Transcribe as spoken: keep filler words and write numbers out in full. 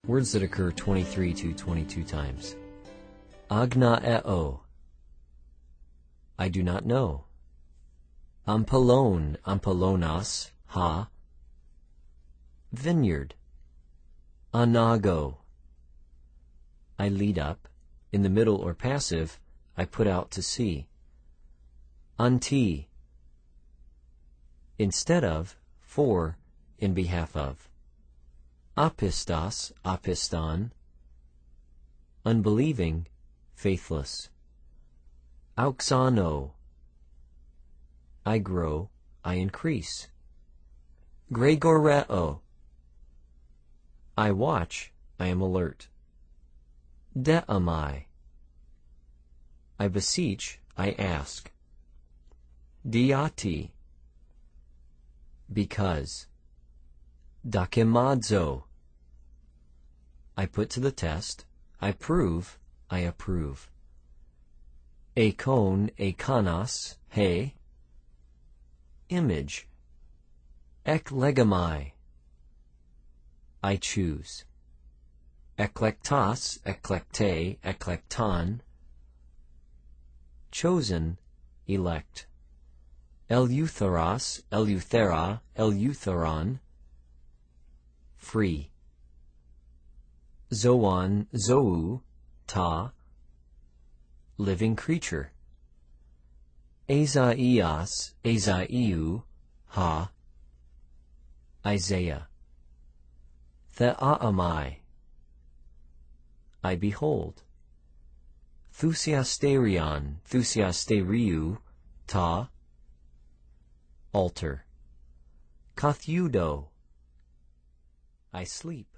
Words that occur twenty-three to twenty-two times. Agnaeo, I do not know. Ampelon, ampelonas, ha. Vineyard. Anago, I lead up. In the middle or passive, I put out to sea. Anti, instead of, for, in behalf of. Apistos, apiston, unbelieving, faithless. Auxano, I grow, I increase. Gregoreo, I watch, I am alert. Deamai, I beseech, I ask. Diati, because. Dakimadzo, I put to the test, I prove, I approve. Akon, akanos, he, image. Eklegamai, I choose. Eklektos, eklekte, eklekton, chosen, elect. Eleutheros, eleuthera, eleutheron, free. Zoon, zou, ta, living creature. Azaias, azaiu, ha, Isaiah. Theaamai, I behold. Thusiasterion, thusiasteriu, ta, altar. Kathudo, I sleep.